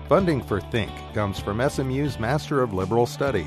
Funding for Think comes from SMU's Master of Liberal Studies.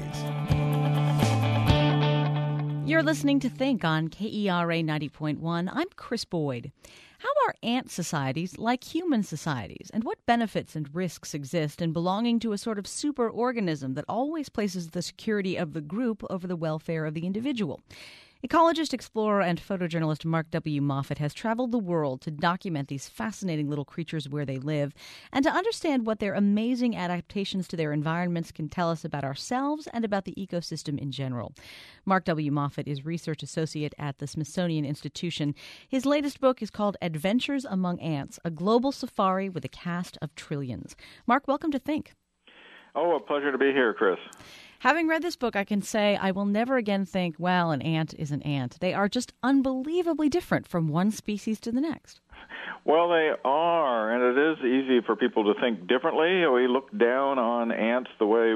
You're listening to Think on KERA 90.1. I'm Chris Boyd. How are ant societies like human societies, and what benefits and risks exist in belonging to a sort of superorganism that always places the security of the group over the welfare of the individual? Ecologist, explorer, and photojournalist Mark W. Moffett has traveled the world to document these fascinating little creatures where they live and to understand what their amazing adaptations to their environments can tell us about ourselves and about the ecosystem in general. Mark W. Moffett is research associate at the Smithsonian Institution. His latest book is called Adventures Among Ants, a global safari with a cast of trillions. Mark, welcome to Think. Oh, a pleasure to be here, Chris. Having read this book, I can say I will never again think, well, an ant is an ant. They are just unbelievably different from one species to the next. Well, they are, and it is easy for people to think differently. We look down on ants the way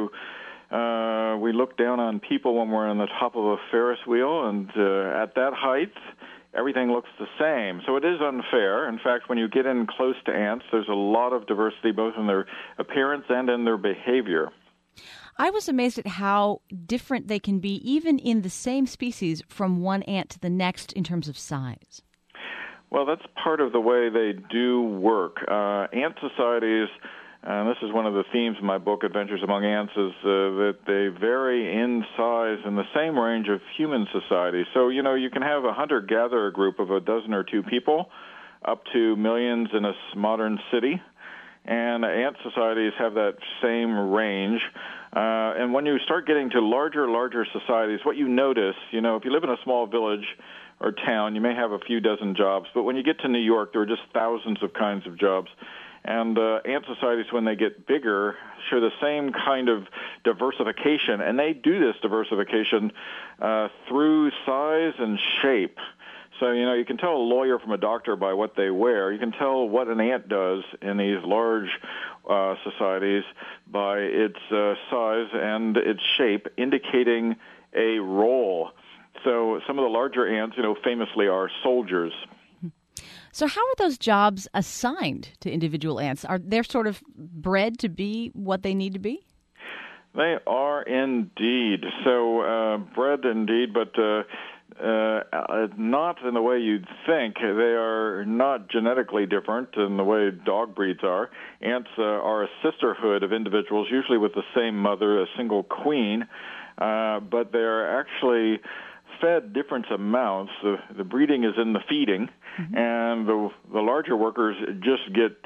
we look down on people when we're on the top of a Ferris wheel, and at that height, everything looks the same. So it is unfair. In fact, when you get in close to ants, there's a lot of diversity both in their appearance and in their behavior. I was amazed at how different they can be, even in the same species, from one ant to the next in terms of size. Well, that's part of the way they do work. Ant societies, and this is one of the themes of my book, Adventures Among Ants, is that they vary in size in the same range of human society. So, you can have a hunter-gatherer group of a dozen or two people, up to millions in a modern city. And ant societies have that same range. And when you start getting to larger societies, what you notice, if you live in a small village or town, you may have a few dozen jobs. But when you get to New York, there are just thousands of kinds of jobs. And ant societies, when they get bigger, show the same kind of diversification. And they do this diversification through size and shape. So, you can tell a lawyer from a doctor by what they wear. You can tell what an ant does in these large societies by its size and its shape, indicating a role. So some of the larger ants, famously are soldiers. So how are those jobs assigned to individual ants? Are they sort of bred to be what they need to be? They are indeed. So bred indeed, but not in the way you'd think. They are not genetically different in the way dog breeds are. Ants are a sisterhood of individuals, usually with the same mother, a single queen, but they are actually fed different amounts. The breeding is in the feeding, and the larger workers just get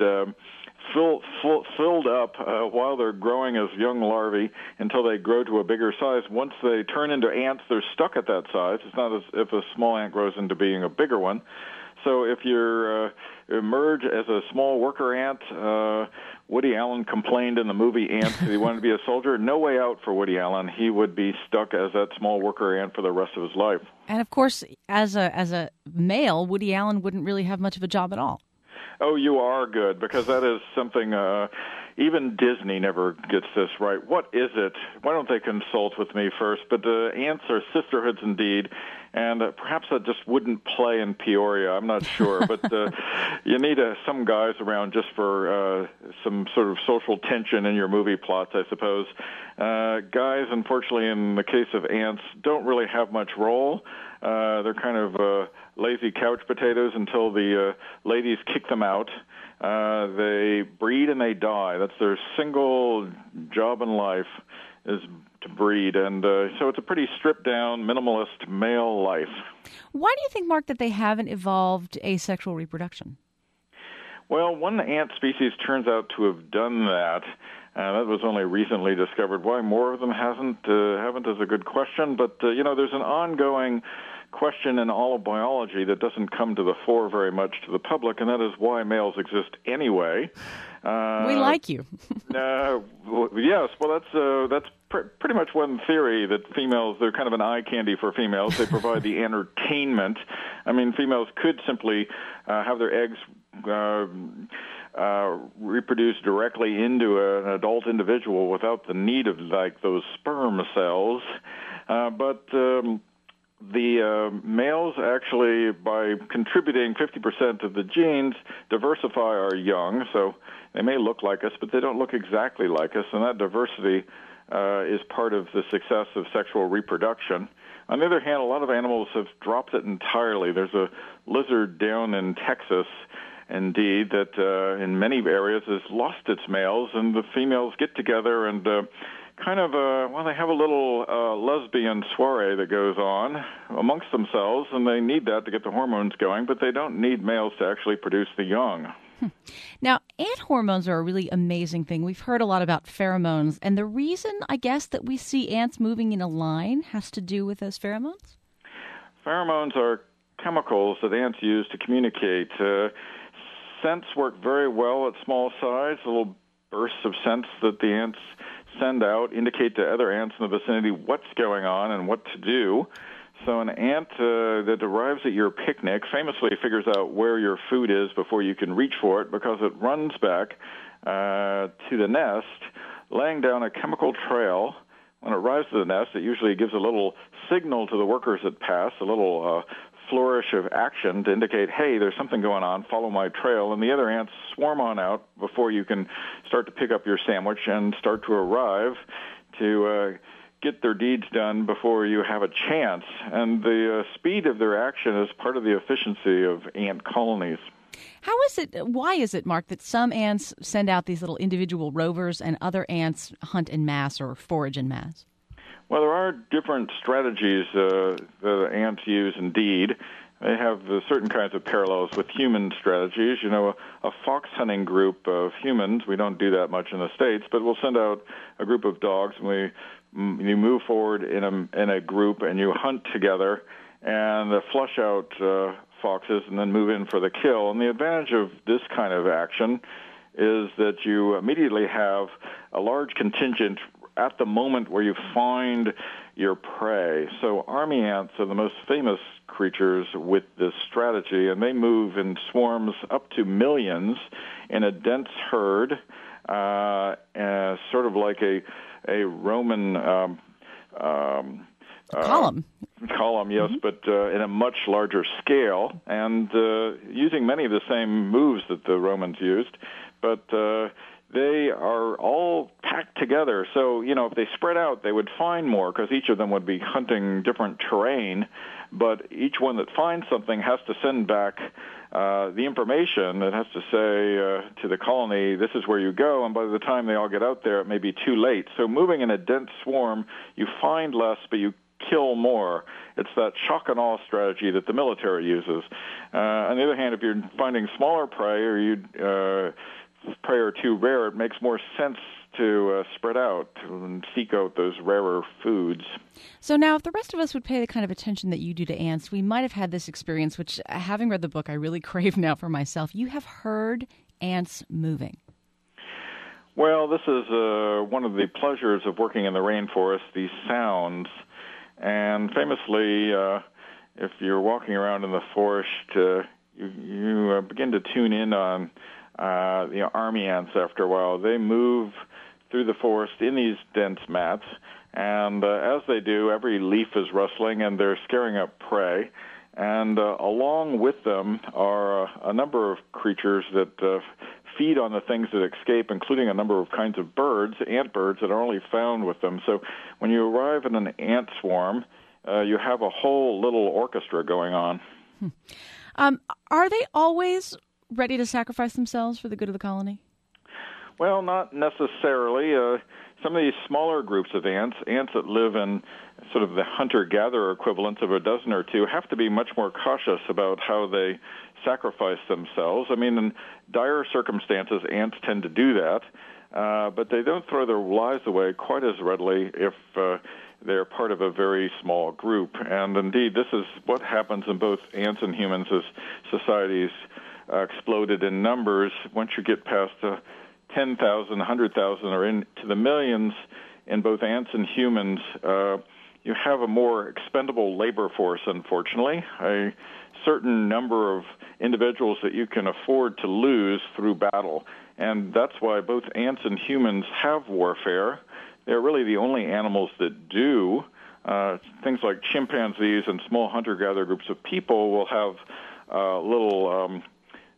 filled up while they're growing as young larvae until they grow to a bigger size. Once they turn into ants, they're stuck at that size. It's not as if a small ant grows into being a bigger one. So if you emerge as a small worker ant, Woody Allen complained in the movie Ants that he wanted to be a soldier. No way out for Woody Allen. He would be stuck as that small worker ant for the rest of his life. And of course, as a male, Woody Allen wouldn't really have much of a job at all. Oh, you are good, because that is something even Disney never gets this right. What is it? Why don't they consult with me first? But ants are sisterhoods indeed, and perhaps that just wouldn't play in Peoria. I'm not sure. But you need some guys around just for some sort of social tension in your movie plots, I suppose. Guys, unfortunately, in the case of ants, don't really have much role. They're kind of lazy couch potatoes until the ladies kick them out. They breed and they die. That's their single job in life, is to breed. And so it's a pretty stripped-down, minimalist male life. Why do you think, Mark, that they haven't evolved asexual reproduction? Well, one ant species turns out to have done that. That was only recently discovered. Why more of them haven't is a good question. But, there's an ongoing question in all of biology that doesn't come to the fore very much to the public, and that is why males exist anyway. We like you. Yes, well, that's pretty much one theory, that females, they're kind of an eye candy for females. They provide the entertainment. I mean, females could simply have their eggs reproduce directly into an adult individual without the need of, those sperm cells. But the males actually, by contributing 50% of the genes, diversify our young. So They may look like us, but they don't look exactly like us, and that diversity is part of the success of sexual reproduction. On the other hand, a lot of animals have dropped it entirely. There's a lizard down in Texas, indeed, that in many areas has lost its males, and the females get together and they have a little lesbian soiree that goes on amongst themselves, and they need that to get the hormones going, but they don't need males to actually produce the young. Now, ant hormones are a really amazing thing. We've heard a lot about pheromones, and the reason, I guess, that we see ants moving in a line has to do with those pheromones? Pheromones are chemicals that ants use to communicate. Scents work very well at small size. Little bursts of scents that the ants send out indicate to other ants in the vicinity what's going on and what to do. So an ant that arrives at your picnic famously figures out where your food is before you can reach for it, because it runs back to the nest, laying down a chemical trail. When it arrives to the nest, it usually gives a little signal to the workers that pass, a little flourish of action to indicate, hey, there's something going on, follow my trail, and the other ants swarm on out before you can start to pick up your sandwich and start to arrive to get their deeds done before you have a chance. And the speed of their action is part of the efficiency of ant colonies. Why is it, Mark, that some ants send out these little individual rovers and other ants hunt in mass or forage in mass? Well, there are different strategies that ants use, indeed. They have certain kinds of parallels with human strategies. You know, a fox hunting group of humans, we don't do that much in the States, but we'll send out a group of dogs, and you move forward in a group, and you hunt together, and flush out foxes, and then move in for the kill. And the advantage of this kind of action is that you immediately have a large contingent at the moment where you find your prey. So army ants are the most famous creatures with this strategy, and they move in swarms up to millions in a dense herd, sort of like a Roman column. Column, yes, but in a much larger scale, and using many of the same moves that the Romans used, but they are all packed together. So, you know, if they spread out, they would find more, because each of them would be hunting different terrain, but each one that finds something has to send back the information. It has to say to the colony, this is where you go, and by the time they all get out there, it may be too late. So moving in a dense swarm, you find less, but you kill more. It's that shock and awe strategy that the military uses. On the other hand, if you're finding smaller prey, or prey are too rare, it makes more sense to spread out and seek out those rarer foods. So now, if the rest of us would pay the kind of attention that you do to ants, we might have had this experience, which, having read the book, I really crave now for myself. You have heard ants moving. Well, this is one of the pleasures of working in the rainforest, these sounds. And famously, if you're walking around in the forest, you begin to tune in on army ants after a while. They move through the forest in these dense mats, and as they do, every leaf is rustling, and they're scaring up prey. And along with them are a number of creatures that feed on the things that escape, including a number of kinds of birds, ant birds, that are only found with them. So when you arrive in an ant swarm, you have a whole little orchestra going on. Are they always ready to sacrifice themselves for the good of the colony? Well, not necessarily. Some of these smaller groups of ants that live in sort of the hunter-gatherer equivalents of a dozen or two, have to be much more cautious about how they sacrifice themselves. I mean, in dire circumstances, ants tend to do that, but they don't throw their lives away quite as readily if they're part of a very small group. And indeed, this is what happens in both ants and humans as societies exploded in numbers. Once you get past 10,000, 100,000, or into the millions in both ants and humans, you have a more expendable labor force, unfortunately, a certain number of individuals that you can afford to lose through battle. And that's why both ants and humans have warfare. They're really the only animals that do. Things like chimpanzees and small hunter-gatherer groups of people will have little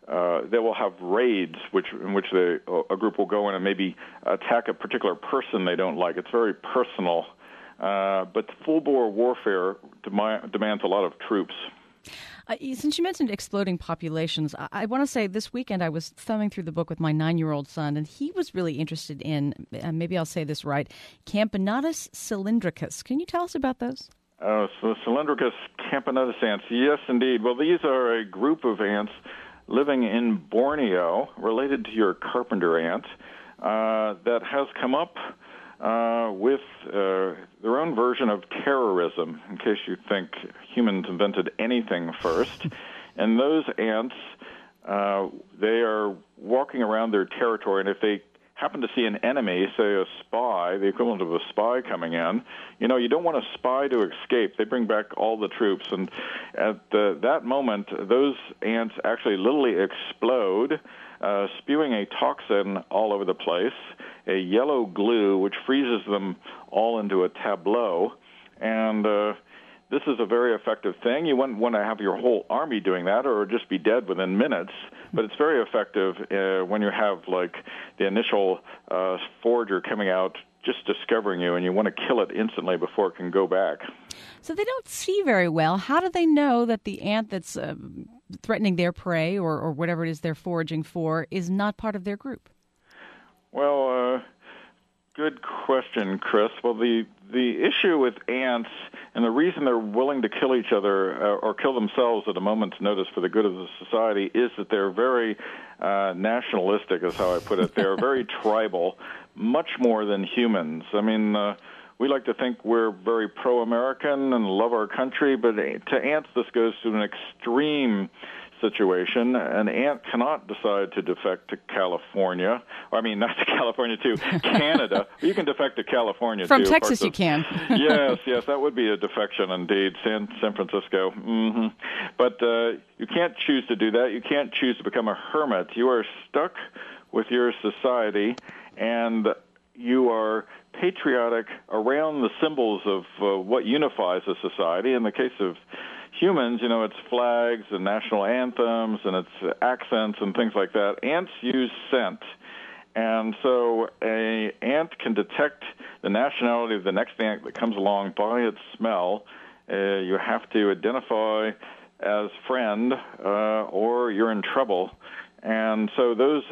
they will have raids in which a group will go in and maybe attack a particular person they don't like. It's very personal. But full-bore warfare demands a lot of troops. Since you mentioned exploding populations, I want to say this weekend I was thumbing through the book with my 9-year-old son, and he was really interested in, maybe I'll say this right, Camponotus cylindricus. Can you tell us about those? So Cylindricus camponotus ants, yes, indeed. Well, these are a group of ants living in Borneo, related to your carpenter ant, that has come up with their own version of terrorism, in case you think humans invented anything first. And those ants, they are walking around their territory, and if they happen to see an enemy, say a spy, the equivalent of a spy coming in, you don't want a spy to escape. They bring back all the troops, and at that moment, those ants actually literally explode, spewing a toxin all over the place, a yellow glue which freezes them all into a tableau, and this is a very effective thing. You wouldn't want to have your whole army doing that or just be dead within minutes, but it's very effective when you have, like, the initial forager coming out just discovering you, and you want to kill it instantly before it can go back. So they don't see very well. How do they know that the ant that's threatening their prey or whatever it is they're foraging for is not part of their group? Well, good question, Chris. Well, the issue with ants, and the reason they're willing to kill each other or kill themselves at a moment's notice for the good of the society, is that they're very nationalistic, is how I put it. They're very tribal, much more than humans. I mean, we like to think we're very pro-American and love our country, but to ants this goes to an extreme situation. An ant cannot decide to defect to California. Not to California, to Canada. You can defect to California, From too. From Texas, you can. Yes, that would be a defection indeed. San Francisco. Mm-hmm. But you can't choose to do that. You can't choose to become a hermit. You are stuck with your society, and you are patriotic around the symbols of what unifies a society. In the case of humans, it's flags and national anthems and it's accents and things like that. Ants use scent. And so an ant can detect the nationality of the next ant that comes along by its smell. You have to identify as friend or you're in trouble. And so those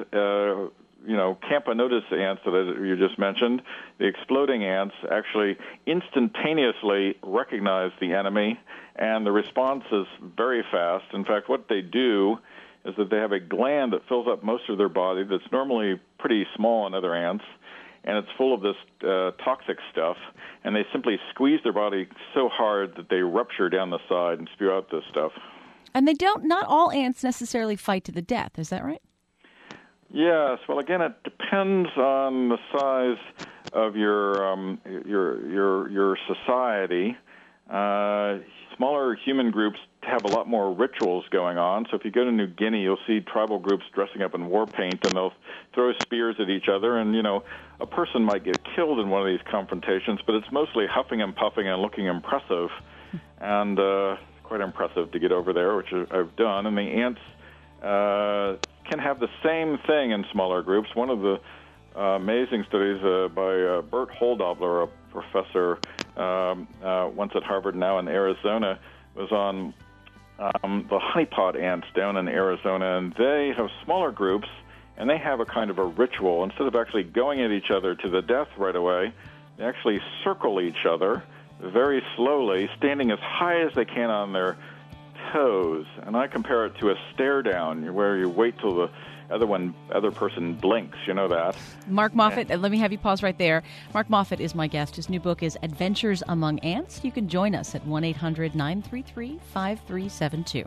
Camponotus ants that you just mentioned, the exploding ants actually instantaneously recognize the enemy, and the response is very fast. In fact, what they do is that they have a gland that fills up most of their body that's normally pretty small in other ants, and it's full of this toxic stuff, and they simply squeeze their body so hard that they rupture down the side and spew out this stuff. And not all ants necessarily fight to the death, is that right? Yes. Well, again, it depends on the size of your society. Smaller human groups have a lot more rituals going on. So if you go to New Guinea, you'll see tribal groups dressing up in war paint, and they'll throw spears at each other. And, a person might get killed in one of these confrontations, but it's mostly huffing and puffing and looking impressive. And quite impressive to get over there, which I've done. And the ants can have the same thing in smaller groups. One of the amazing studies by Bert Holdobler, a professor once at Harvard, now in Arizona, was on the honeypot ants down in Arizona, and they have smaller groups, and they have a kind of a ritual. Instead of actually going at each other to the death right away, they actually circle each other very slowly, standing as high as they can on their toes, and I compare it to a stare down, where you wait till the other person blinks. You know that. Mark Moffett, let me have you pause right there. Mark Moffett is my guest. His new book is Adventures Among Ants. You can join us at 1-800-933-5372.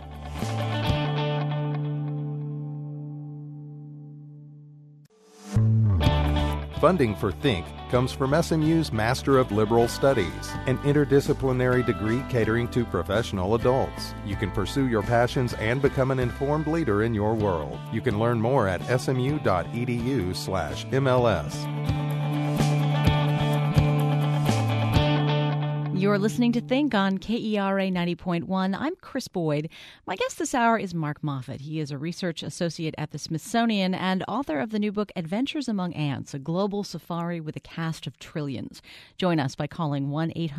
Funding for Think comes from SMU's Master of Liberal Studies, an interdisciplinary degree catering to professional adults. You can pursue your passions and become an informed leader in your world. You can learn more at smu.edu/MLS. You're listening to Think on KERA 90.1. I'm Chris Boyd. My guest this hour is Mark Moffett. He is a research associate at the Smithsonian and author of the new book, Adventures Among Ants, a global safari with a cast of trillions. Join us by calling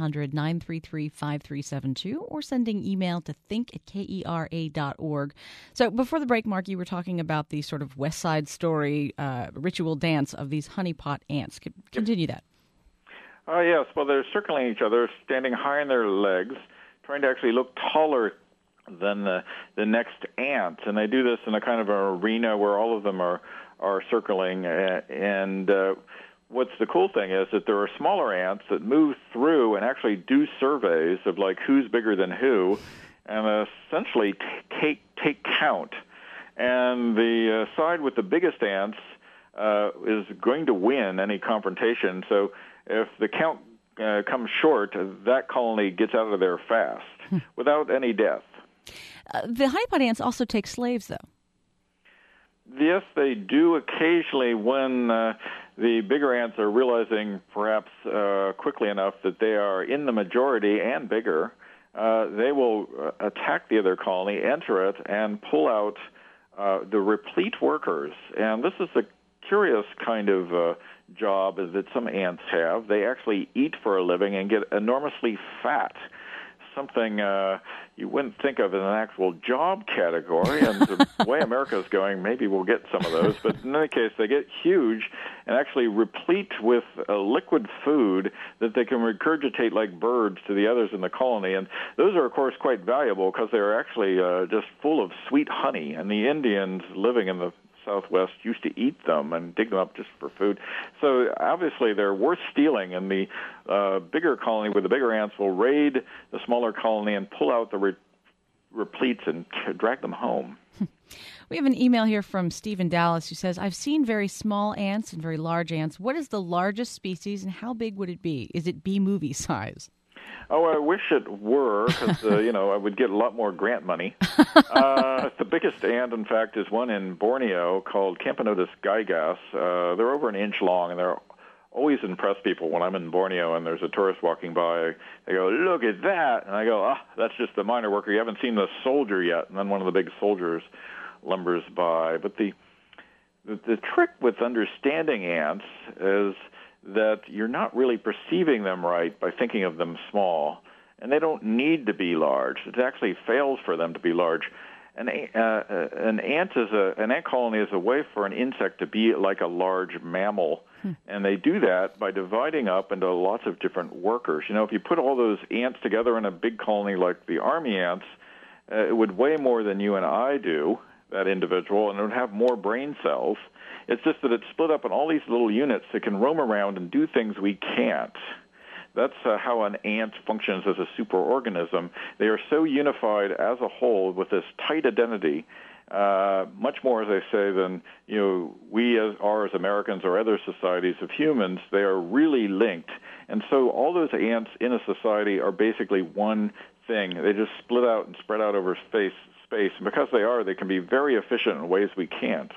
1-800-933-5372 or sending email to think@kera.org. So before the break, Mark, you were talking about the sort of West Side Story ritual dance of these honeypot ants. Continue that. Oh, yes. Well, they're circling each other, standing high on their legs, trying to actually look taller than the next ant. And they do this in a kind of an arena where all of them are circling. And what's the cool thing is that there are smaller ants that move through and actually do surveys of, like, who's bigger than who, and essentially take count. And the side with the biggest ants is going to win any confrontation. So if the count comes short, that colony gets out of there fast without any death. The honeypot ants also take slaves, though. Yes, they do occasionally when the bigger ants are realizing perhaps quickly enough that they are in the majority and bigger. They will attack the other colony, enter it, and pull out the replete workers. And this is a curious kind of job that some ants have. They actually eat for a living and get enormously fat, something you wouldn't think of as an actual job category. And the way America is going, maybe we'll get some of those. But in any case, they get huge and actually replete with liquid food that they can regurgitate like birds to the others in the colony. And those are, of course, quite valuable because they're actually just full of sweet honey. And the Indians living in the Southwest used to eat them and dig them up just for food. So obviously they're worth stealing, and the bigger colony with the bigger ants will raid the smaller colony and pull out the repletes and drag them home. We have an email here from Steve in Dallas who says, I've seen very small ants and very large ants. What is the largest species and how big would it be? Is it B-movie size? Oh, I wish it were, because, I would get a lot more grant money. The biggest ant, in fact, is one in Borneo called Camponotus gigas. They're over an inch long, and they're always impress people when I'm in Borneo and there's a tourist walking by. They go, look at that. And I go, that's just the miner worker. You haven't seen the soldier yet. And then one of the big soldiers lumbers by. But the trick with understanding ants is that you're not really perceiving them right by thinking of them small, and they don't need to be large. It actually fails for them to be large. An ant colony is a way for an insect to be like a large mammal, and they do that by dividing up into lots of different workers. If you put all those ants together in a big colony like the army ants, it would weigh more than you and I do, that individual, and it would have more brain cells. It's just that it's split up in all these little units that can roam around and do things we can't. That's how an ant functions as a superorganism. They are so unified as a whole with this tight identity, much more, as I say, than we are as Americans or other societies of humans. They are really linked. And so all those ants in a society are basically one thing. They just split out and spread out over space. And because they can be very efficient in ways we can't.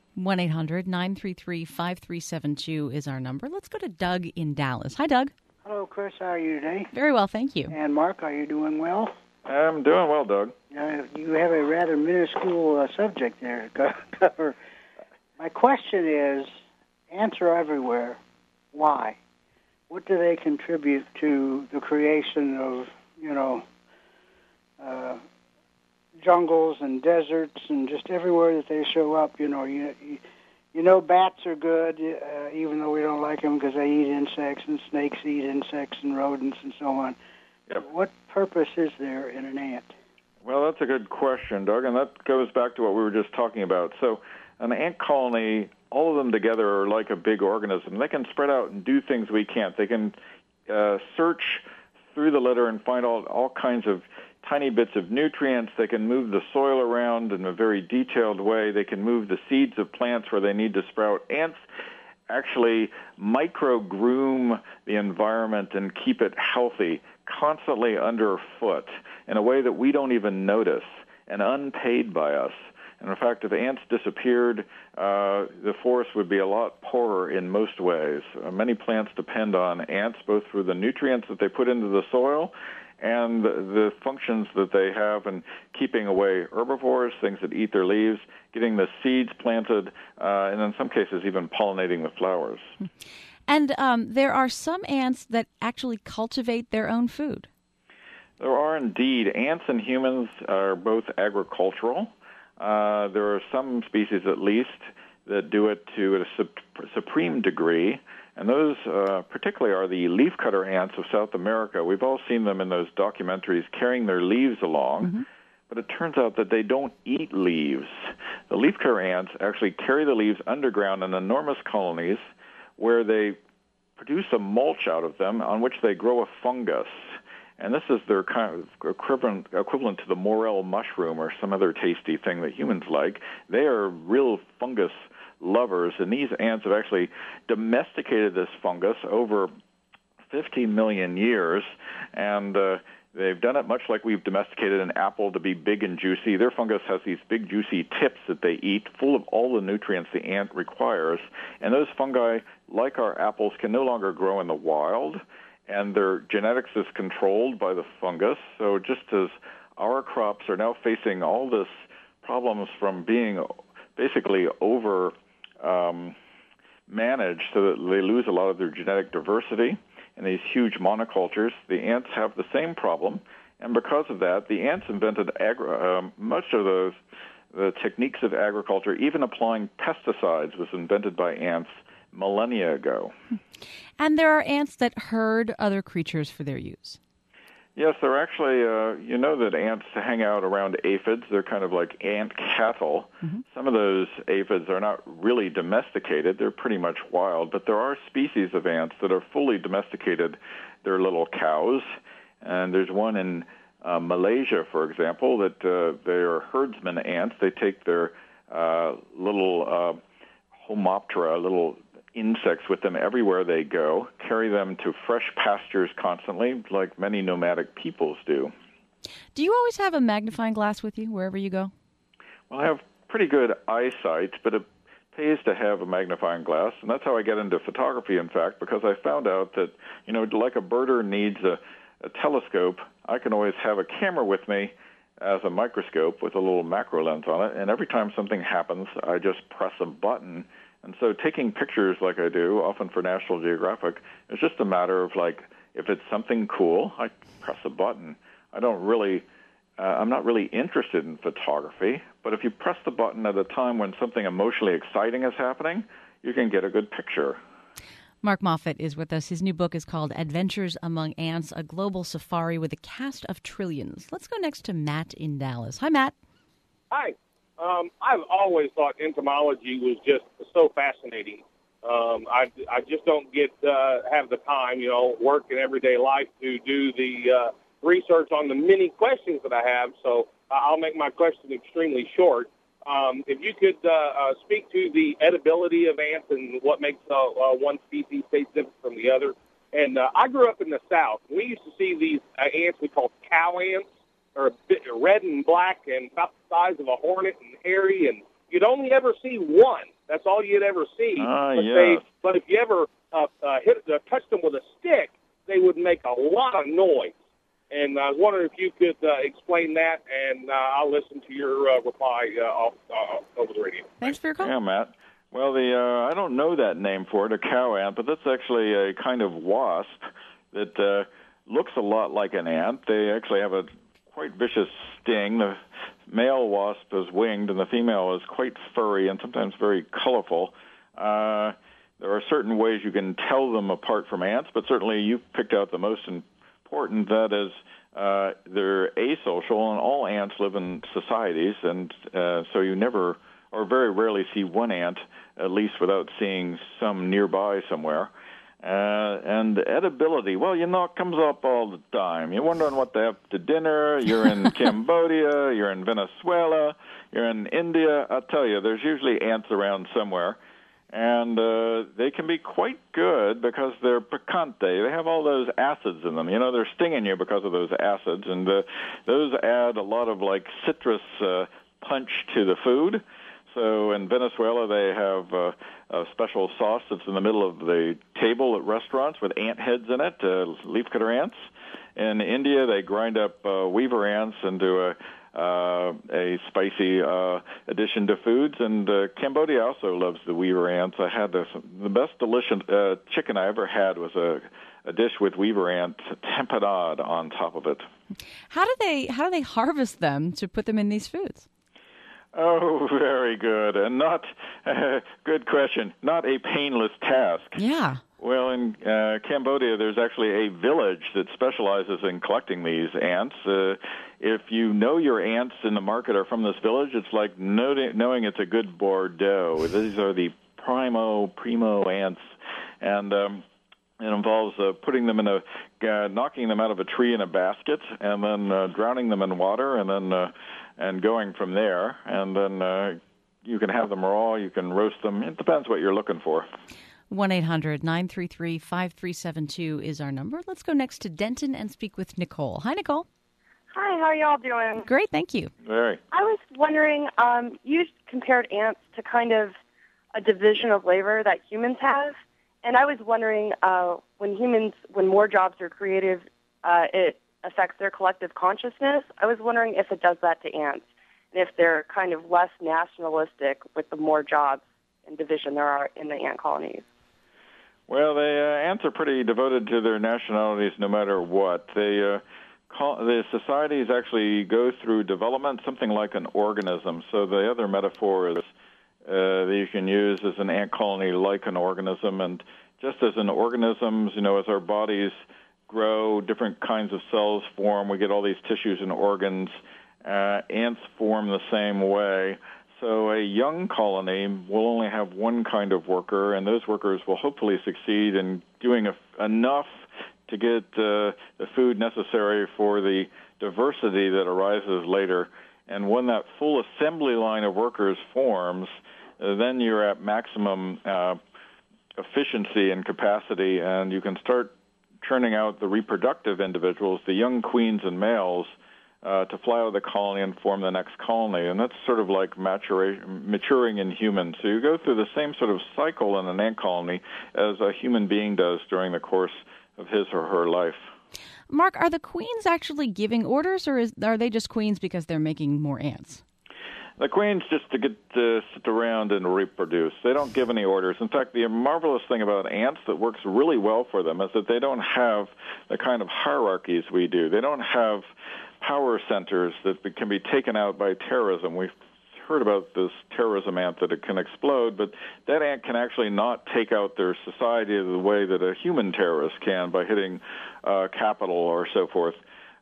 1-800-933-5372 is our number. Let's go to Doug in Dallas. Hi, Doug. Hello, Chris. How are you today? Very well, thank you. And Mark, are you doing well? I'm doing well, Doug. You have a rather minuscule subject there to cover. My question is, ants are everywhere. Why? What do they contribute to the creation of, jungles and deserts and just everywhere that they show up? Bats are good, even though we don't like them because they eat insects, and snakes eat insects and rodents and so on. Yep. What purpose is there in an ant? Well, that's a good question, Doug, and that goes back to what we were just talking about. So an ant colony, all of them together are like a big organism. They can spread out and do things we can't. They can search through the litter and find all kinds of tiny bits of nutrients. They can move the soil around in a very detailed way. They can move the seeds of plants where they need to sprout. Ants actually micro-groom the environment and keep it healthy, constantly underfoot in a way that we don't even notice and unpaid by us. And in fact, if ants disappeared, the forest would be a lot poorer in most ways. Many plants depend on ants, both through the nutrients that they put into the soil and the functions that they have in keeping away herbivores, things that eat their leaves, getting the seeds planted, and in some cases even pollinating the flowers. And there are some ants that actually cultivate their own food. There are indeed. Ants and humans are both agricultural. There are some species, at least, that do it to a supreme degree, and those particularly are the leafcutter ants of South America. We've all seen them in those documentaries carrying their leaves along, but it turns out that they don't eat leaves. The leafcutter ants actually carry the leaves underground in enormous colonies where they produce a mulch out of them on which they grow a fungus. And this is their kind of equivalent to the morel mushroom or some other tasty thing that humans like. They are real fungus lovers, and these ants have actually domesticated this fungus over 15 million years, and they've done it much like we've domesticated an apple to be big and juicy. Their fungus has these big, juicy tips that they eat, full of all the nutrients the ant requires, and those fungi, like our apples, can no longer grow in the wild, and their genetics is controlled by the fungus. So just as our crops are now facing all this problems from being basically over managed so that they lose a lot of their genetic diversity in these huge monocultures, the ants have the same problem. And because of that, the ants invented much of the techniques of agriculture. Even applying pesticides was invented by ants millennia ago. And there are ants that herd other creatures for their use. Yes, they're actually, you know that ants hang out around aphids. They're kind of like ant cattle. Some of those aphids are not really domesticated. They're pretty much wild. But there are species of ants that are fully domesticated. They're little cows. And there's one in Malaysia, for example, that they are herdsman ants. They take their little Homoptera, little insects with them everywhere they go, carry them to fresh pastures constantly, like many nomadic peoples do. Do you always have a magnifying glass with you wherever you go? Well, I have pretty good eyesight, but it pays to have a magnifying glass, and that's how I get into photography, in fact, because I found out that, you know, like a birder needs a telescope, I can always have a camera with me as a microscope with a little macro lens on it, and every time something happens, I just press a button. And so taking pictures like I do, often for National Geographic, is just a matter of, like, if it's something cool, I press a button. I'm not really interested in photography, but if you press the button at a time when something emotionally exciting is happening, you can get a good picture. Mark Moffett is with us. His new book is called Adventures Among Ants, a global safari with a cast of trillions. Let's go next to Matt in Dallas. Hi, Matt. Hi. I've always thought entomology was just so fascinating. I just don't have the time, you know, work in everyday life to do the research on the many questions that I have. So I'll make my question extremely short. If you could speak to the edibility of ants and what makes one species taste different from the other. And I grew up in the South. We used to see these ants we called cow ants. Are a bit red and black and about the size of a hornet and hairy, and you'd only ever see one. That's all you'd ever see. But if you ever touched them with a stick, they would make a lot of noise. And I was wondering if you could explain that, and I'll listen to your reply over the radio. Thanks for your call. Yeah, Matt. Well, I don't know that name for it, a cow ant, but that's actually a kind of wasp that looks a lot like an ant. They actually have a quite vicious sting. The male wasp is winged, and the female is quite furry and sometimes very colorful. There are certain ways you can tell them apart from ants, but certainly you've picked out the most important. That is, they're asocial, and all ants live in societies, and so you never or very rarely see one ant, at least without seeing some nearby somewhere. And edibility, well, you know, it comes up all the time. You're wondering what they have to dinner. You're in Cambodia. You're in Venezuela. You're in India. I'll tell you, there's usually ants around somewhere. And they can be quite good because they're picante. They have all those acids in them. You know, they're stinging you because of those acids. And those add a lot of, like, citrus punch to the food. So in Venezuela, they have a special sauce that's in the middle of the table at restaurants with ant heads in it, leafcutter ants. In India, they grind up weaver ants into a spicy addition to foods. And Cambodia also loves the weaver ants. I had the best delicious chicken I ever had was a dish with weaver ant temperade on top of it. How do they harvest them to put them in these foods? Oh, very good. And good question, not a painless task. Yeah. Well, in Cambodia, there's actually a village that specializes in collecting these ants. If you know your ants in the market are from this village, it's like knowing it's a good Bordeaux. These are the primo ants. And it involves putting them in knocking them out of a tree in a basket, and then drowning them in water, and then and going from there. And then you can have them raw, you can roast them. It depends what you're looking for. 1-800-933-5372 is our number. Let's go next to Denton and speak with Nicole. Hi, Nicole. Hi, how are y'all doing? Great, thank you. Very. I was wondering, you compared ants to kind of a division of labor that humans have, and I was wondering when more jobs are creative, it affects their collective consciousness. I was wondering if it does that to ants, and if they're kind of less nationalistic with the more jobs and division there are in the ant colonies. Well, the ants are pretty devoted to their nationalities no matter what. The societies actually go through development, something like an organism. So the other metaphor is that you can use as an ant colony like an organism. And just as in organisms, as our bodies grow, different kinds of cells form, we get all these tissues and organs. Ants form the same way. So a young colony will only have one kind of worker, and those workers will hopefully succeed in doing enough to get the food necessary for the diversity that arises later. And when that full assembly line of workers forms, then you're at maximum efficiency and capacity, and you can start churning out the reproductive individuals, the young queens and males, to fly out of the colony and form the next colony. And that's sort of like maturing in humans. So you go through the same sort of cycle in an ant colony as a human being does during the course of his or her life. Mark, are the queens actually giving orders, or are they just queens because they're making more ants? The queens just to get to sit around and reproduce. They don't give any orders. In fact, the marvelous thing about ants that works really well for them is that they don't have the kind of hierarchies we do. They don't have power centers that can be taken out by terrorism. We've heard about this terrorism ant that it can explode, but that ant can actually not take out their society the way that a human terrorist can by hitting capital or so forth.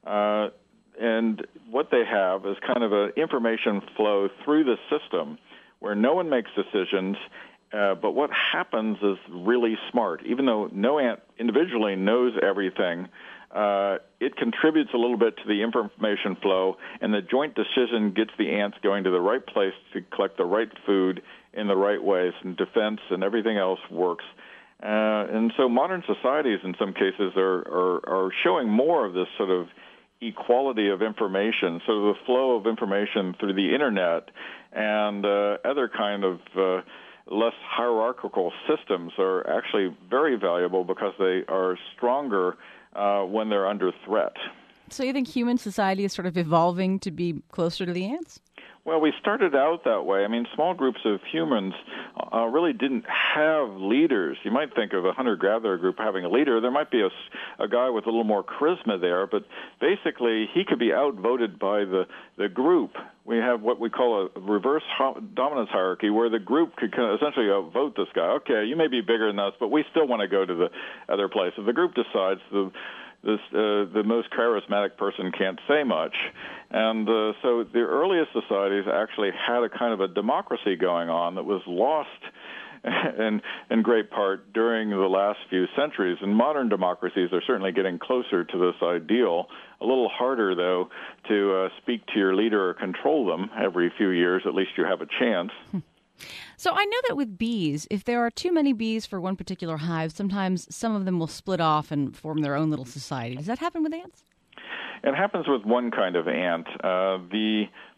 And what they have is kind of an information flow through the system where no one makes decisions, but what happens is really smart. Even though no ant individually knows everything, it contributes a little bit to the information flow, and the joint decision gets the ants going to the right place to collect the right food in the right ways, and defense and everything else works. And so modern societies in some cases are showing more of this sort of equality of information, so the flow of information through the internet and other kind of less hierarchical systems are actually very valuable because they are stronger when they're under threat. So you think human society is sort of evolving to be closer to the ants? Well, we started out that way. I mean, small groups of humans really didn't have leaders. You might think of a hunter-gatherer group having a leader. There might be a guy with a little more charisma there, but basically he could be outvoted by the group. We have what we call a reverse dominance hierarchy, where the group could essentially outvote this guy. Okay, you may be bigger than us, but we still want to go to the other place. If the group decides the most charismatic person can't say much. And so the earliest societies actually had a kind of a democracy going on that was lost in great part during the last few centuries. And modern democracies are certainly getting closer to this ideal. A little harder, though, to speak to your leader or control them every few years. At least you have a chance. So I know that with bees, if there are too many bees for one particular hive, sometimes some of them will split off and form their own little society. Does that happen with ants? It happens with one kind of ant. The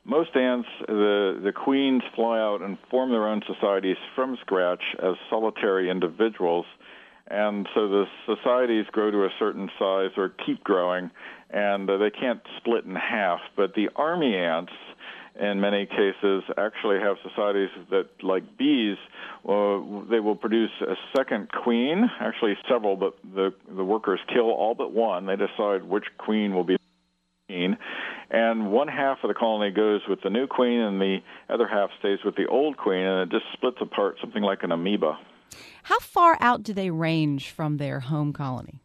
most ants, the queens fly out and form their own societies from scratch as solitary individuals. And so the societies grow to a certain size or keep growing, and they can't split in half. But the army ants, in many cases, actually have societies that, like bees, they will produce a second queen, actually several, but the workers kill all but one. They decide which queen will be the queen. And one half of the colony goes with the new queen, and the other half stays with the old queen, and it just splits apart, something like an amoeba. How far out do they range from their home colony?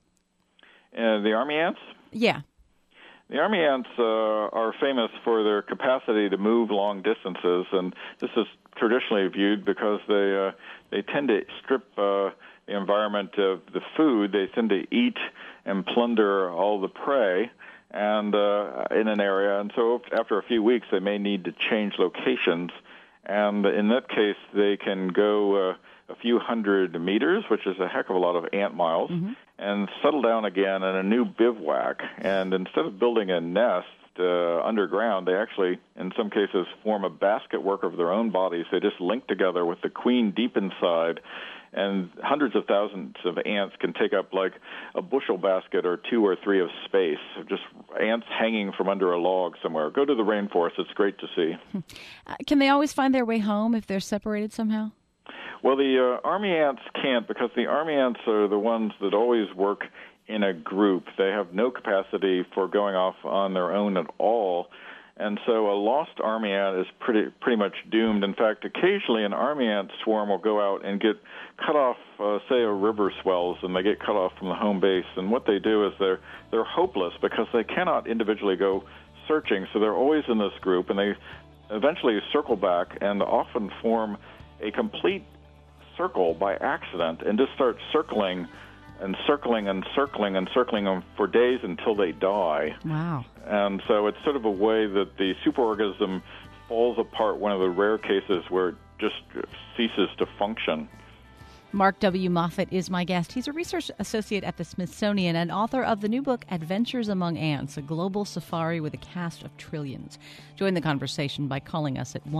The army ants? Yeah. The army ants are famous for their capacity to move long distances, and this is traditionally viewed because they tend to strip the environment of the food. They tend to eat and plunder all the prey and in an area, and so after a few weeks they may need to change locations, and in that case they can go a few hundred meters, which is a heck of a lot of ant miles, and settle down again in a new bivouac. And instead of building a nest underground, they actually, in some cases, form a basket work of their own bodies. They just link together with the queen deep inside, and hundreds of thousands of ants can take up like a bushel basket or two or three of space, just ants hanging from under a log somewhere. Go to the rainforest. It's great to see. Can they always find their way home if they're separated somehow? Well, the army ants can't, because the army ants are the ones that always work in a group. They have no capacity for going off on their own at all. And so a lost army ant is pretty much doomed. In fact, occasionally an army ant swarm will go out and get cut off, say, a river swells, and they get cut off from the home base. And what they do is they're hopeless because they cannot individually go searching. So they're always in this group, and they eventually circle back and often form a complete circle by accident and just start circling and circling and circling and circling them for days until they die. Wow. And so it's sort of a way that the superorganism falls apart, one of the rare cases where it just ceases to function. Mark W. Moffett is my guest. He's a research associate at the Smithsonian and author of the new book, Adventures Among Ants, a global safari with a cast of trillions. Join the conversation by calling us at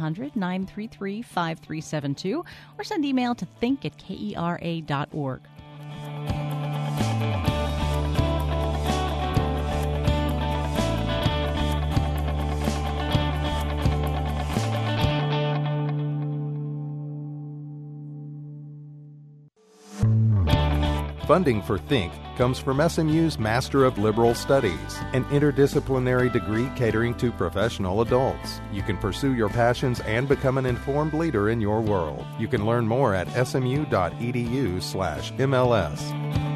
1-800-933-5372 or send email to think@kera.org. Funding for Think comes from SMU's Master of Liberal Studies, an interdisciplinary degree catering to professional adults. You can pursue your passions and become an informed leader in your world. You can learn more at smu.edu/MLS.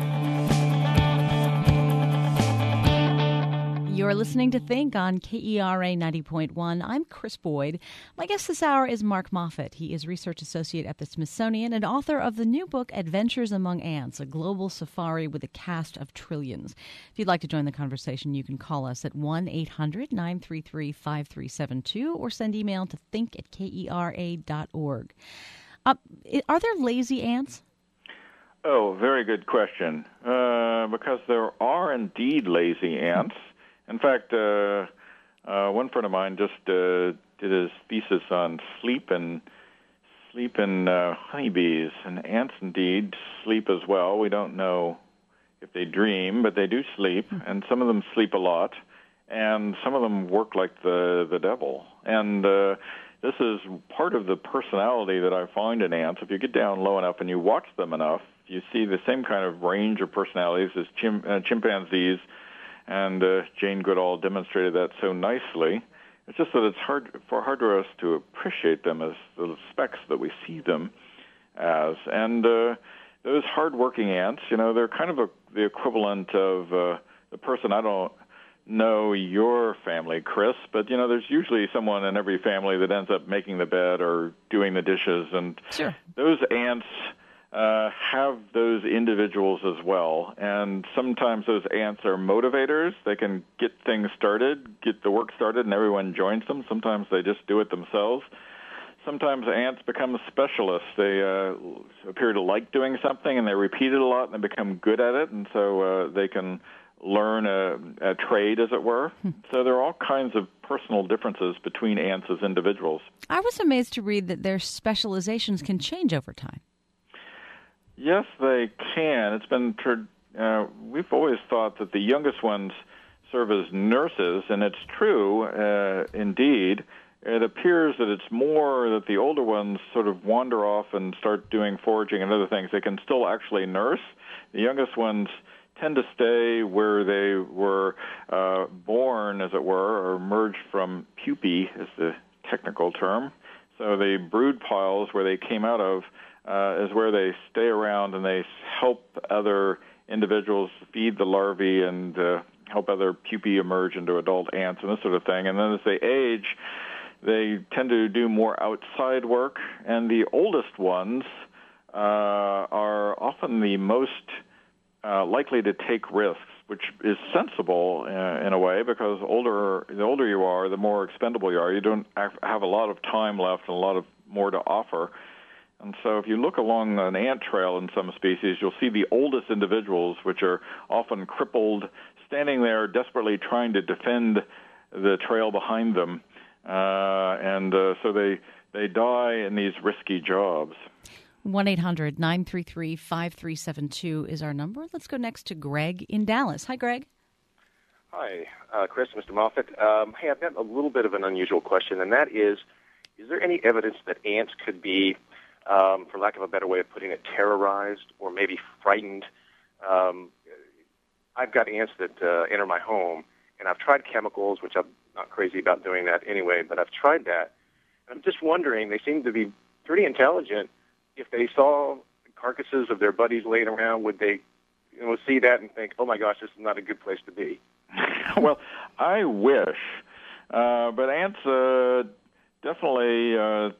You're listening to Think on KERA 90.1. I'm Chris Boyd. My guest this hour is Mark Moffett. He is research associate at the Smithsonian and author of the new book, Adventures Among Ants, a global safari with a cast of trillions. If you'd like to join the conversation, you can call us at 1-800-933-5372 or send email to think@kera.org. Are there lazy ants? Oh, very good question. Because there are indeed lazy ants. In fact, one friend of mine just did his thesis on sleep and honeybees, and ants indeed sleep as well. We don't know if they dream, but they do sleep, and some of them sleep a lot, and some of them work like the devil. And this is part of the personality that I find in ants. If you get down low enough and you watch them enough, you see the same kind of range of personalities as chimpanzees. And Jane Goodall demonstrated that so nicely. It's just that it's hard for us to appreciate them as the specks that we see them as. And those hard-working ants, they're kind of the equivalent of the person. I don't know your family, Chris, but, there's usually someone in every family that ends up making the bed or doing the dishes. And Sure. Those ants have those individuals as well. And sometimes those ants are motivators. They can get things started, get the work started, and everyone joins them. Sometimes they just do it themselves. Sometimes ants become specialists. They appear to like doing something, and they repeat it a lot, and they become good at it, and so they can learn a trade, as it were. So there are all kinds of personal differences between ants as individuals. I was amazed to read that their specializations can change over time. Yes, they can. It's been we've always thought that the youngest ones serve as nurses, and it's true, indeed. It appears that it's more that the older ones sort of wander off and start doing foraging and other things. They can still actually nurse. The youngest ones tend to stay where they were born, as it were, or emerged from pupae, is the technical term. So the brood piles where they came out of is where they stay around, and they help other individuals feed the larvae and help other pupae emerge into adult ants and this sort of thing. And then as they age, they tend to do more outside work, and the oldest ones are often the most likely to take risks, which is sensible in a way, because the older you are, the more expendable you are. You don't have a lot of time left and a lot of more to offer. And so if you look along an ant trail in some species, you'll see the oldest individuals, which are often crippled, standing there desperately trying to defend the trail behind them. So they die in these risky jobs. 1-800-933-5372 is our number. Let's go next to Greg in Dallas. Hi, Greg. Hi, Chris, Mr. Moffat. Hey, I've got a little bit of an unusual question, and that is there any evidence that ants could be, for lack of a better way of putting it, terrorized or maybe frightened? I've got ants that enter my home, and I've tried chemicals, which I'm not crazy about doing that anyway, but I've tried that. And I'm just wondering, they seem to be pretty intelligent. If they saw carcasses of their buddies laying around, would they see that and think, oh, my gosh, this is not a good place to be? Well, I wish. But ants definitely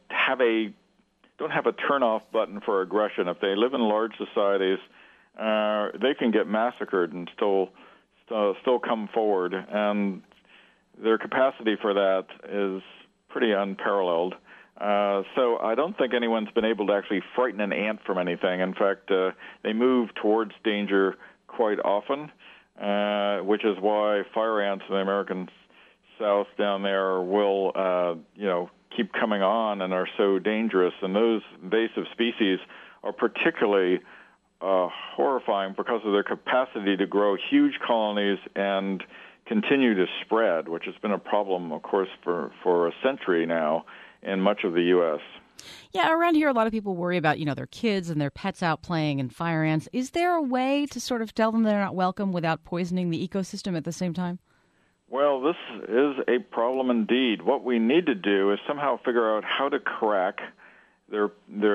don't have a turn-off button for aggression. If they live in large societies, they can get massacred and still come forward. And their capacity for that is pretty unparalleled. So I don't think anyone's been able to actually frighten an ant from anything. In fact, they move towards danger quite often, which is why fire ants in the American South down there will, keep coming on and are so dangerous. And those invasive species are particularly horrifying because of their capacity to grow huge colonies and continue to spread, which has been a problem, of course, for a century now in much of the U.S. Yeah, around here, a lot of people worry about, their kids and their pets out playing and fire ants. Is there a way to sort of tell them they're not welcome without poisoning the ecosystem at the same time? Well, this is a problem indeed. What we need to do is somehow figure out how to crack the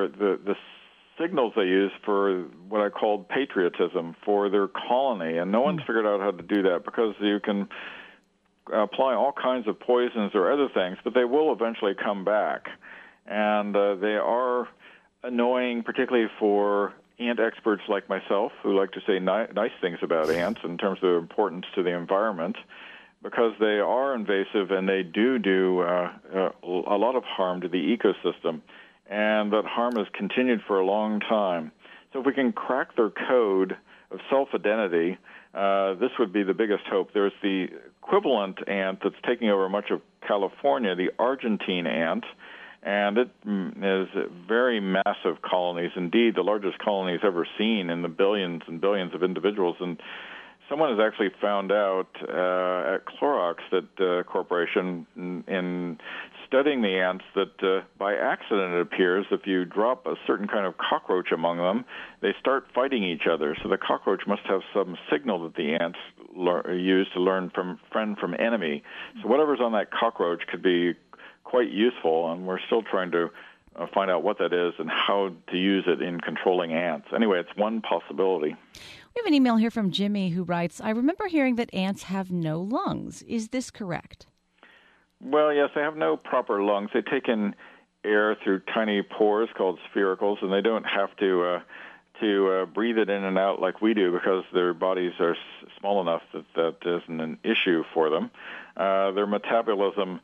signals they use for what I called patriotism for their colony, and no one's figured out how to do that, because you can apply all kinds of poisons or other things, but they will eventually come back. And they are annoying, particularly for ant experts like myself, who like to say nice things about ants in terms of their importance to the environment, because they are invasive and they do a lot of harm to the ecosystem. And that harm has continued for a long time. So if we can crack their code of self-identity, this would be the biggest hope. There's the equivalent ant that's taking over much of California, the Argentine ant, and it is very massive colonies, indeed the largest colonies ever seen, in the billions and billions of individuals. And someone has actually found out at Clorox, that corporation, in studying the ants, that by accident, it appears, if you drop a certain kind of cockroach among them, they start fighting each other. So the cockroach must have some signal that the ants use to learn from friend from enemy. So whatever's on that cockroach could be quite useful, and we're still trying to find out what that is and how to use it in controlling ants. Anyway, it's one possibility. We have an email here from Jimmy who writes, I remember hearing that ants have no lungs. Is this correct? Well, yes, they have no proper lungs. They take in air through tiny pores called sphericals, and they don't have to breathe it in and out like we do, because their bodies are small enough that isn't an issue for them. Their metabolism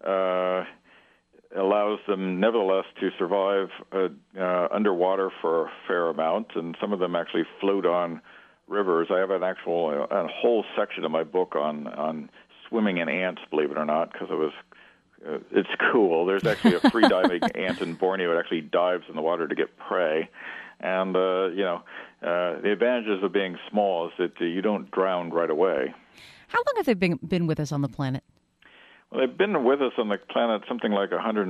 allows them, nevertheless, to survive underwater for a fair amount, and some of them actually float on rivers. I have a whole section of my book on swimming in ants, believe it or not, because it's cool. There's actually a free-diving ant in Borneo. It actually dives in the water to get prey. And, the advantages of being small is that you don't drown right away. How long have they been with us on the planet? Well, they've been with us on the planet something like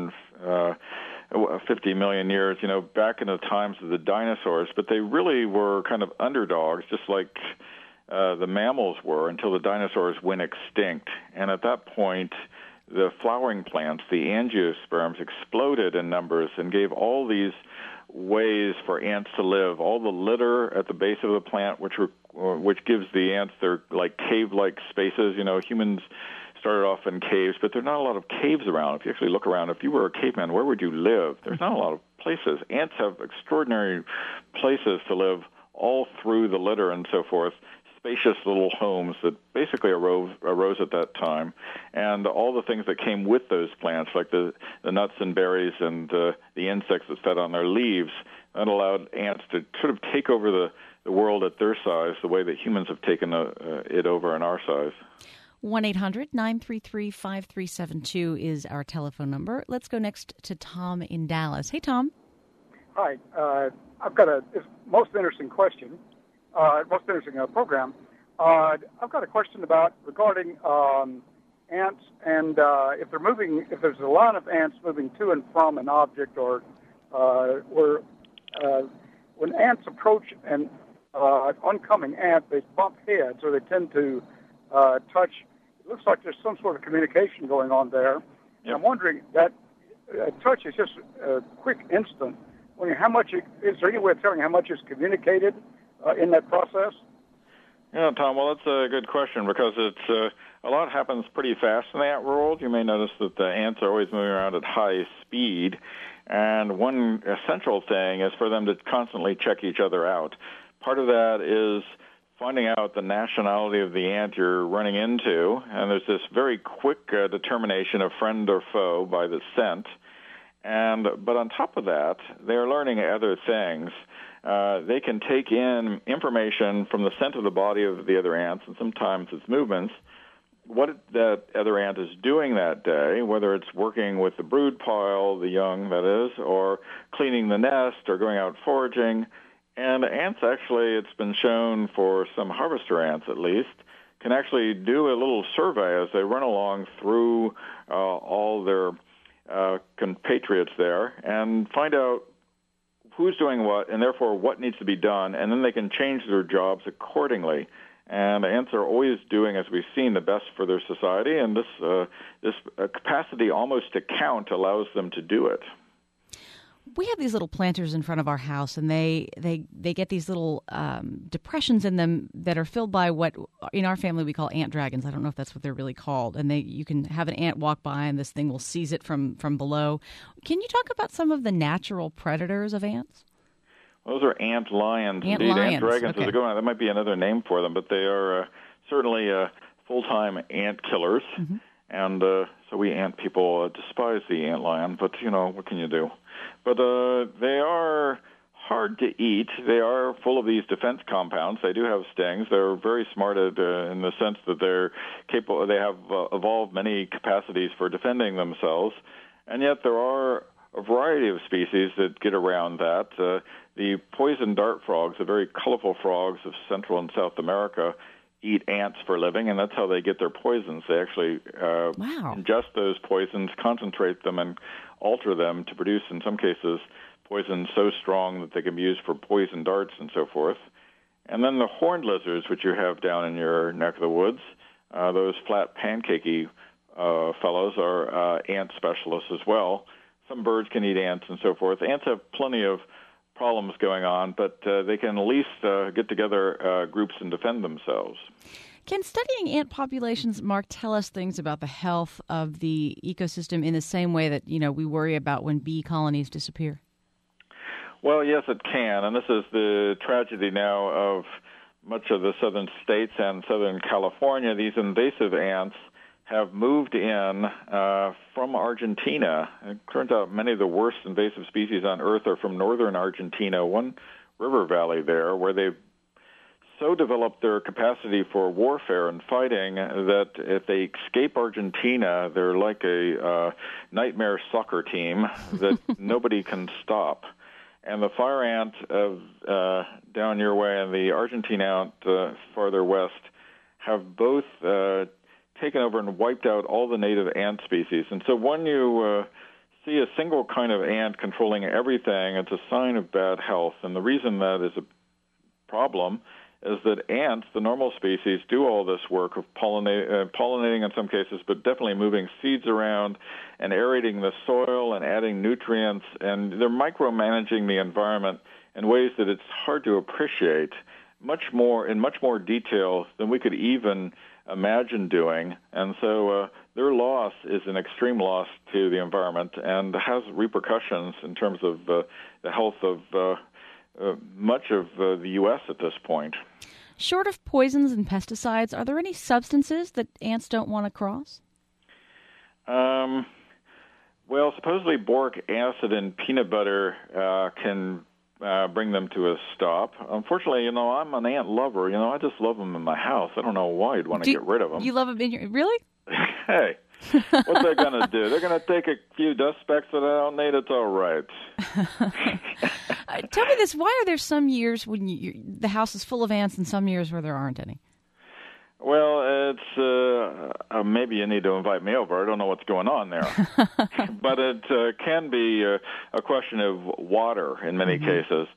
150 million years, back in the times of the dinosaurs. But they really were kind of underdogs, just like the mammals were, until the dinosaurs went extinct. And at that point, the flowering plants, the angiosperms, exploded in numbers and gave all these ways for ants to live. All the litter at the base of the plant, which gives the ants their like cave-like spaces. Humans started off in caves, but there are not a lot of caves around. If you actually look around, if you were a caveman, where would you live? There's not a lot of places. Ants have extraordinary places to live all through the litter and so forth. Spacious little homes that basically arose at that time, and all the things that came with those plants, like the nuts and berries and the insects that fed on their leaves, that allowed ants to sort of take over the world at their size, the way that humans have taken it over in our size. 1-800-933-5372 is our telephone number. Let's go next to Tom in Dallas. Hey, Tom. Hi. I've got a most interesting question. Most interesting program. I've got a question regarding ants, and if there's a lot of ants moving to and from an object, or when ants approach an oncoming ant, they bump heads, or they tend to touch. It looks like there's some sort of communication going on there. Yep. I'm wondering, that touch is just a quick instant. How much is there any way of telling how much is communicated in that process? Yeah, Tom, well, that's a good question, because it's a lot happens pretty fast in the ant world. You may notice that the ants are always moving around at high speed, and one essential thing is for them to constantly check each other out. Part of that is finding out the nationality of the ant you're running into, and there's this very quick determination of friend or foe by the scent. But on top of that, they're learning other things. They can take in information from the scent of the body of the other ants, and sometimes its movements, what that other ant is doing that day, whether it's working with the brood pile, the young, that is, or cleaning the nest, or going out foraging. And ants, actually, it's been shown for some harvester ants at least, can actually do a little survey as they run along through all their compatriots there and find out who's doing what, and therefore what needs to be done, and then they can change their jobs accordingly. And ants are always doing, as we've seen, the best for their society, and this capacity almost to count allows them to do it. We have these little planters in front of our house, and they get these little depressions in them that are filled by what in our family we call ant dragons. I don't know if that's what they're really called. And you can have an ant walk by, and this thing will seize it from below. Can you talk about some of the natural predators of ants? Those are ant lions. Ant indeed. lions. Ant dragons, Okay. as they go on. That might be another name for them, but they are certainly full-time ant killers. Mm-hmm. And so we ant people despise the ant lion, but, what can you do? But they are hard to eat. They are full of these defense compounds. They do have stings. They're very smart in the sense that they're capable. They have evolved many capacities for defending themselves, and yet there are a variety of species that get around that. The poison dart frogs, the very colorful frogs of Central and South America, eat ants for a living, and that's how they get their poisons. They actually ingest those poisons, concentrate them, and alter them to produce, in some cases, poisons so strong that they can be used for poison darts and so forth. And then the horned lizards, which you have down in your neck of the woods, those flat pancakey fellows are ant specialists as well. Some birds can eat ants and so forth. Ants have plenty of problems going on, but they can at least get together groups and defend themselves. Can studying ant populations, Mark, tell us things about the health of the ecosystem in the same way that, we worry about when bee colonies disappear? Well, yes, it can, and this is the tragedy now of much of the southern states and southern California. These invasive ants have moved in from Argentina. It turns out many of the worst invasive species on Earth are from northern Argentina, one river valley there, where they've so developed their capacity for warfare and fighting that if they escape Argentina, they're like a nightmare soccer team that nobody can stop. And the fire ant down your way and the Argentine ant farther west have both taken over and wiped out all the native ant species. And so when you see a single kind of ant controlling everything, it's a sign of bad health. And the reason that is a problem is that ants, the normal species, do all this work of pollinating in some cases, but definitely moving seeds around and aerating the soil and adding nutrients, and they're micromanaging the environment in ways that it's hard to appreciate in much more detail than we could even imagine doing. And so their loss is an extreme loss to the environment and has repercussions in terms of the health of much of the U.S. at this point. Short of poisons and pesticides, are there any substances that ants don't want to cross? Well, supposedly boric acid in peanut butter can bring them to a stop. Unfortunately, I'm an ant lover. I just love them in my house. I don't know why you'd want to get rid of them. You love them in your... Really? Hey, what's they going to do? They're going to take a few dust specks that I don't need. It's all right. Tell me this. Why are there some years when the house is full of ants and some years where there aren't any? Well, it's maybe you need to invite me over. I don't know what's going on there. But it can be a question of water in many cases.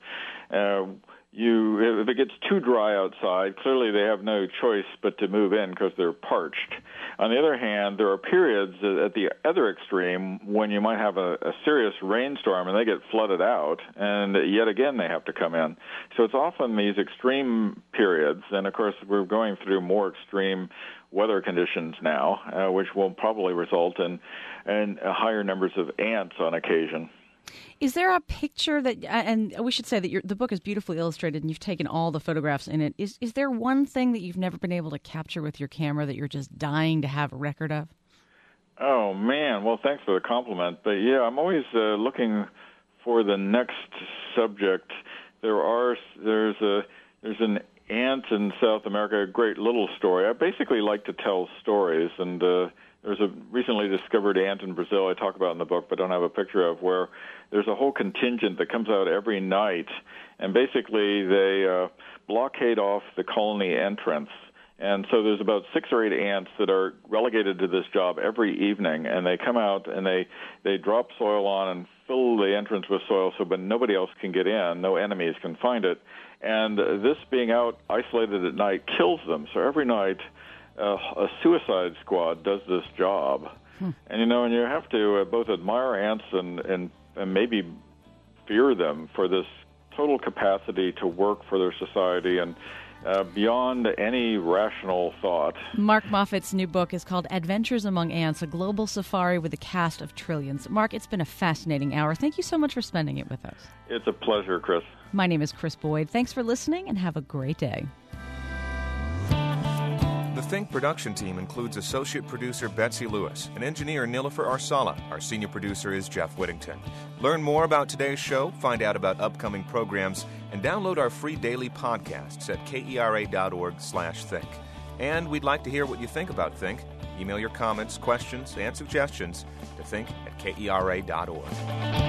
If it gets too dry outside, clearly they have no choice but to move in because they're parched. On the other hand, there are periods at the other extreme when you might have a serious rainstorm and they get flooded out, and yet again they have to come in. So it's often these extreme periods, and of course we're going through more extreme weather conditions now, which will probably result in higher numbers of ants on occasion. Is there a picture that, and we should say that the book is beautifully illustrated and you've taken all the photographs in it. Is there one thing that you've never been able to capture with your camera that you're just dying to have a record of? Oh, man. Well, thanks for the compliment. But, yeah, I'm always looking for the next subject. There's an ant in South America, a great little story. I basically like to tell stories, and there's a recently discovered ant in Brazil I talk about in the book but don't have a picture of, where there's a whole contingent that comes out every night, and basically they blockade off the colony entrance. And so there's about 6 or 8 ants that are relegated to this job every evening, and they come out and they drop soil on and fill the entrance with soil but nobody else can get in, no enemies can find it. And this being out isolated at night kills them. So every night a suicide squad does this job. And, and you have to both admire ants and maybe fear them for this total capacity to work for their society and beyond any rational thought. Mark Moffat's new book is called Adventures Among Ants, a global safari with a cast of trillions. Mark, it's been a fascinating hour. Thank you so much for spending it with us. It's a pleasure, Chris. My name is Chris Boyd. Thanks for listening and have a great day. The Think production team includes associate producer Betsy Lewis and engineer Nilofer Arsala. Our senior producer is Jeff Whittington. Learn more about today's show, find out about upcoming programs, and download our free daily podcasts at kera.org/think. And we'd like to hear what you think about Think. Email your comments, questions, and suggestions to think@kera.org.